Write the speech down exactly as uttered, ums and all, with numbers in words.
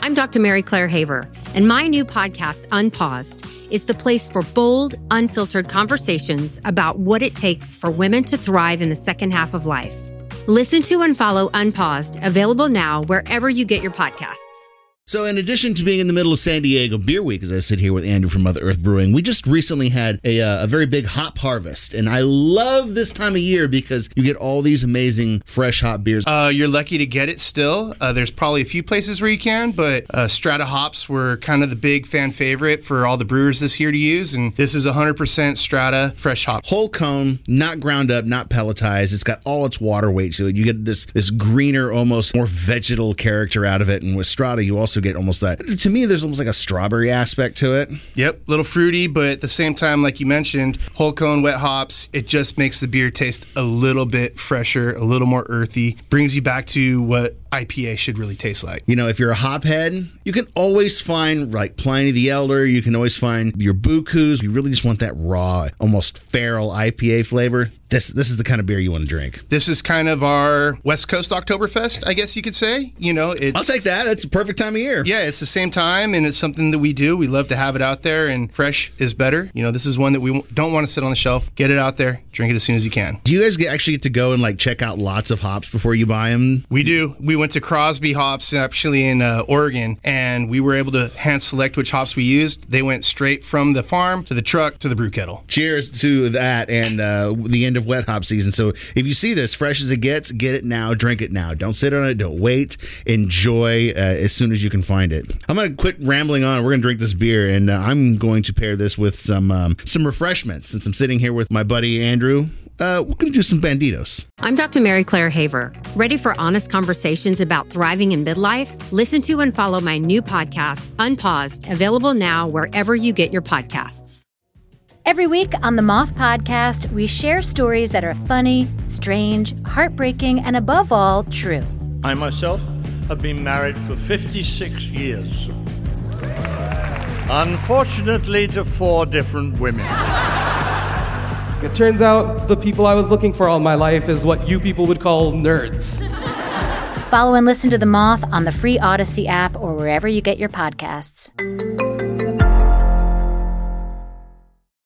I'm Doctor Mary Claire Haver, and my new podcast, Unpaused, is the place for bold, unfiltered conversations about what it takes for women to thrive in the second half of life. Listen to and follow Unpaused, available now wherever you get your podcasts. So in addition to being in the middle of San Diego Beer Week, as I sit here with Andrew from Mother Earth Brewing, we just recently had a, uh, a very big hop harvest. And I love this time of year because you get all these amazing fresh hop beers. Uh, you're lucky to get it still. Uh, there's probably a few places where you can, but uh, Strata hops were kind of the big fan favorite for all the brewers this year to use. And this is one hundred percent Strata fresh hop. Whole cone, not ground up, not pelletized. It's got all its water weight. So you get this, this greener, almost more vegetal character out of it. And with Strata, you also get almost that. To me, there's almost like a strawberry aspect to it. Yep, a little fruity, but at the same time, like you mentioned, whole cone wet hops, it just makes the beer taste a little bit fresher, a little more earthy, brings you back to what I P A should really taste like. You know, if you're a hophead, you can always find like Pliny the Elder. You can always find your Bukus. You really just want that raw, almost feral I P A flavor. This this is the kind of beer you want to drink. This is kind of our West Coast Oktoberfest, I guess you could say. You know, it's, I'll take that. It's a perfect time of year. Yeah, it's the same time, and it's something that we do. We love to have it out there, and fresh is better. You know, this is one that we don't want to sit on the shelf. Get it out there. Drink it as soon as you can. Do you guys get, actually get to go and like check out lots of hops before you buy them? We do. We went to Crosby Hops actually in uh, Oregon, and we were able to hand select which hops we used. They went straight from the farm to the truck to the brew kettle. Cheers to that and uh, the end of wet hop season. So if you see this fresh as it gets, get it now, drink it now. Don't sit on it. Don't wait. Enjoy uh, as soon as you can find it. I'm going to quit rambling on. We're going to drink this beer, and uh, I'm going to pair this with some um, some refreshments. Since I'm sitting here with my buddy Andrew, Uh, we're going to do some Banditos. I'm Doctor Mary Claire Haver. Ready for honest conversations about thriving in midlife? Listen to and follow my new podcast, Unpaused, available now wherever you get your podcasts. Every week on the Moth Podcast, we share stories that are funny, strange, heartbreaking, and above all, true. I myself have been married for fifty-six years. Unfortunately, to four different women. It turns out the people I was looking for all my life is what you people would call nerds. Follow and listen to The Moth on the free Odyssey app or wherever you get your podcasts.